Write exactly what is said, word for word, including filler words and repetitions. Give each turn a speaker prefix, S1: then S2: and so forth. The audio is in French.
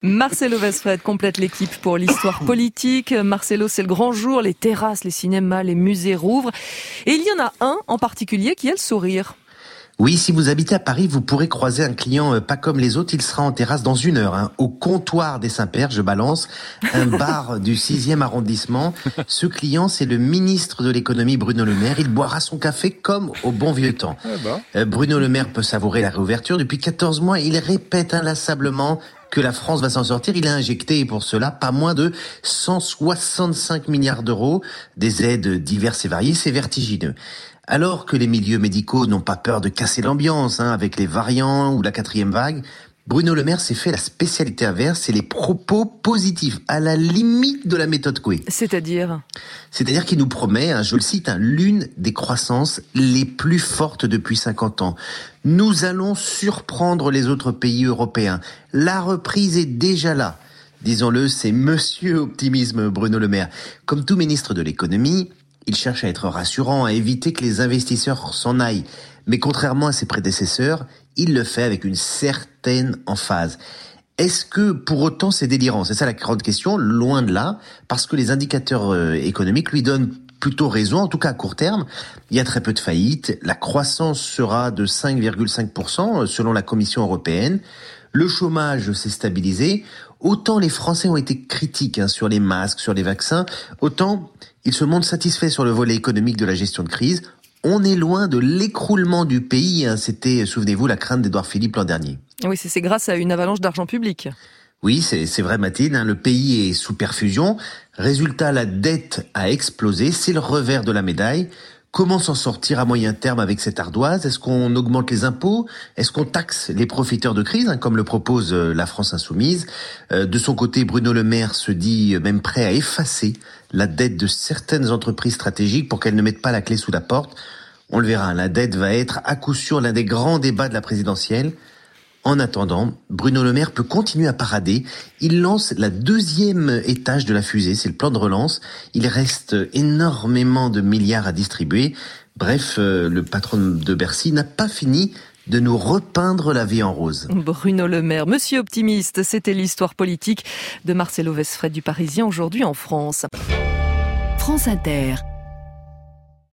S1: Marcelo Westphred complète l'équipe pour l'histoire politique. Marcelo, c'est le grand jour, les terrasses, les cinémas, les musées rouvrent. Et il y en a un en particulier qui a le sourire.
S2: Oui, si vous habitez à Paris, vous pourrez croiser un client euh, pas comme les autres. Il sera en terrasse dans une heure, hein, au comptoir des Saints-Pères, je balance, un bar du sixième arrondissement. Ce client, c'est le ministre de l'économie, Bruno Le Maire. Il boira son café comme au bon vieux temps. Euh, Bruno Le Maire peut savourer la réouverture. Depuis quatorze mois, il répète inlassablement que la France va s'en sortir. Il a injecté pour cela pas moins de cent soixante-cinq milliards d'euros, des aides diverses et variées. C'est vertigineux. Alors que les milieux médicaux n'ont pas peur de casser l'ambiance hein, avec les variants ou la quatrième vague, Bruno Le Maire s'est fait la spécialité inverse, c'est les propos positifs, à la limite de la méthode Coué.
S1: C'est-à-dire
S2: C'est-à-dire qu'il nous promet, hein, je le cite, hein, l'une des croissances les plus fortes depuis cinquante ans. Nous allons surprendre les autres pays européens. La reprise est déjà là. Disons-le, c'est Monsieur Optimisme Bruno Le Maire. Comme tout ministre de l'économie, il cherche à être rassurant, à éviter que les investisseurs s'en aillent. Mais contrairement à ses prédécesseurs, il le fait avec une certaine emphase. Est-ce que pour autant c'est délirant ? C'est ça la grande question, loin de là, parce que les indicateurs euh, économiques lui donnent plutôt raison, en tout cas à court terme. Il y a très peu de faillites, la croissance sera de cinq virgule cinq pour cent selon la Commission européenne. Le chômage s'est stabilisé. Autant les Français ont été critiques hein, sur les masques, sur les vaccins, autant ils se montrent satisfaits sur le volet économique de la gestion de crise. On est loin de l'écroulement du pays. Hein. C'était, souvenez-vous, la crainte d'Édouard Philippe l'an dernier.
S1: Oui, c'est, c'est grâce à une avalanche d'argent public.
S2: Oui, c'est, c'est vrai Mathilde, hein, le pays est sous perfusion. Résultat, la dette a explosé. C'est le revers de la médaille. Comment s'en sortir à moyen terme avec cette ardoise ? Est-ce qu'on augmente les impôts ? Est-ce qu'on taxe les profiteurs de crise, hein, comme le propose la France insoumise ? euh, De son côté, Bruno Le Maire se dit même prêt à effacer la dette de certaines entreprises stratégiques pour qu'elles ne mettent pas la clé sous la porte. On le verra, la dette va être à coup sûr l'un des grands débats de la présidentielle. En attendant, Bruno Le Maire peut continuer à parader. Il lance la deuxième étage de la fusée, c'est le plan de relance. Il reste énormément de milliards à distribuer. Bref, euh, le patron de Bercy n'a pas fini de nous repeindre la vie en rose.
S1: Bruno Le Maire, Monsieur Optimiste, c'était l'histoire politique de Marcelo Westphred du Parisien aujourd'hui en France.
S3: France Inter.